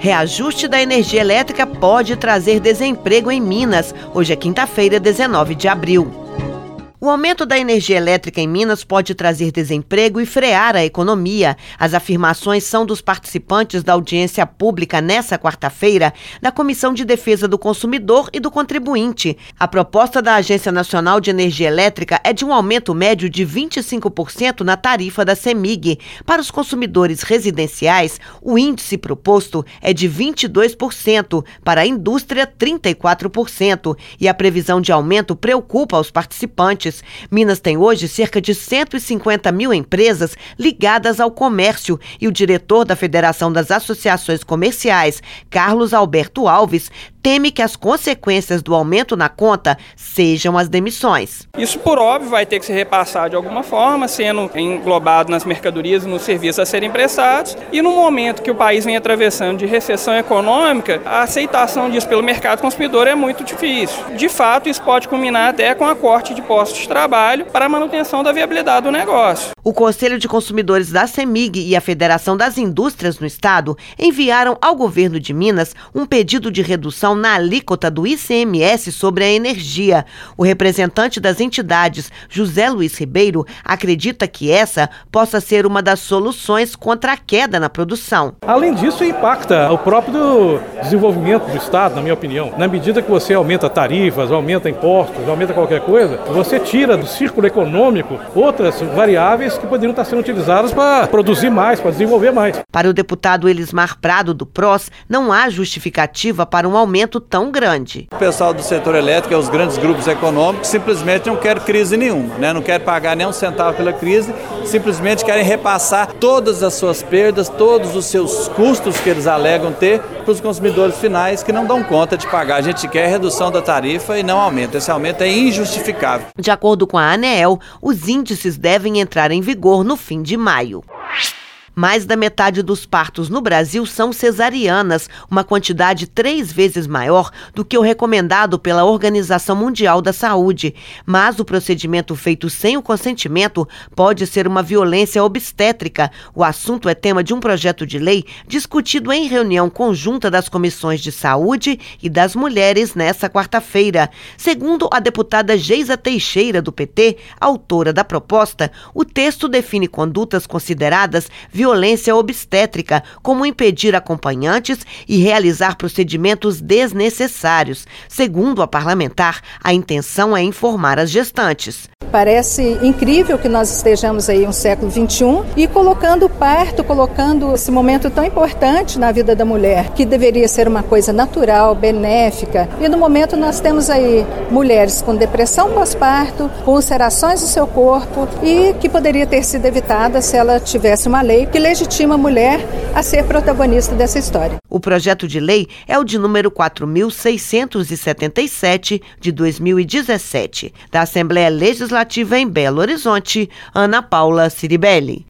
Reajuste da energia elétrica pode trazer desemprego em Minas. Hoje é quinta-feira, 19 de abril. O aumento da energia elétrica em Minas pode trazer desemprego e frear a economia. As afirmações são dos participantes da audiência pública nesta quarta-feira da Comissão de Defesa do Consumidor e do Contribuinte. A proposta da Agência Nacional de Energia Elétrica é de um aumento médio de 25% na tarifa da CEMIG. Para os consumidores residenciais, o índice proposto é de 22%, para a indústria 34%, e a previsão de aumento preocupa os participantes. Minas tem hoje cerca de 150 mil empresas ligadas ao comércio e o diretor da Federação das Associações Comerciais, Carlos Alberto Alves, teme que as consequências do aumento na conta sejam as demissões. Isso, por óbvio, vai ter que ser repassado de alguma forma, sendo englobado nas mercadorias e nos serviços a serem prestados. E no momento que o país vem atravessando de recessão econômica, a aceitação disso pelo mercado consumidor é muito difícil. De fato, isso pode culminar até com a corte de postos de trabalho para a manutenção da viabilidade do negócio. O Conselho de Consumidores da CEMIG e a Federação das Indústrias no Estado enviaram ao governo de Minas um pedido de redução na alíquota do ICMS sobre a energia. O representante das entidades, José Luiz Ribeiro, acredita que essa possa ser uma das soluções contra a queda na produção. Além disso, impacta o próprio desenvolvimento do Estado, na minha opinião. Na medida que você aumenta tarifas, aumenta impostos, aumenta qualquer coisa, você tira do círculo econômico outras variáveis que poderiam estar sendo utilizadas para produzir mais, para desenvolver mais. Para o deputado Elismar Prado, do PROS, não há justificativa para um aumento tão grande. O pessoal do setor elétrico, os grandes grupos econômicos, simplesmente não querem crise nenhuma, né? Não querem pagar nem um centavo pela crise, simplesmente querem repassar todas as suas perdas, todos os seus custos que eles alegam ter para os consumidores finais que não dão conta de pagar. A gente quer redução da tarifa e não aumento. Esse aumento é injustificável. De acordo com a ANEEL, os índices devem entrar em vigor no fim de maio. Mais da metade dos partos no Brasil são cesarianas, uma quantidade 3 vezes maior do que o recomendado pela Organização Mundial da Saúde. Mas o procedimento feito sem o consentimento pode ser uma violência obstétrica. O assunto é tema de um projeto de lei discutido em reunião conjunta das Comissões de Saúde e das Mulheres nesta quarta-feira. Segundo a deputada Geisa Teixeira, do PT, autora da proposta, o texto define condutas consideradas violência obstétrica, como impedir acompanhantes e realizar procedimentos desnecessários. Segundo a parlamentar, a intenção é informar as gestantes. Parece incrível que nós estejamos aí no século XXI e colocando o parto, colocando esse momento tão importante na vida da mulher, que deveria ser uma coisa natural, benéfica. E no momento nós temos aí mulheres com depressão pós-parto, com ulcerações no seu corpo e que poderia ter sido evitada se ela tivesse uma lei que legitima a mulher a ser protagonista dessa história. O projeto de lei é o de número 4.677 de 2017, da Assembleia Legislativa em Belo Horizonte, Ana Paula Ciribelli.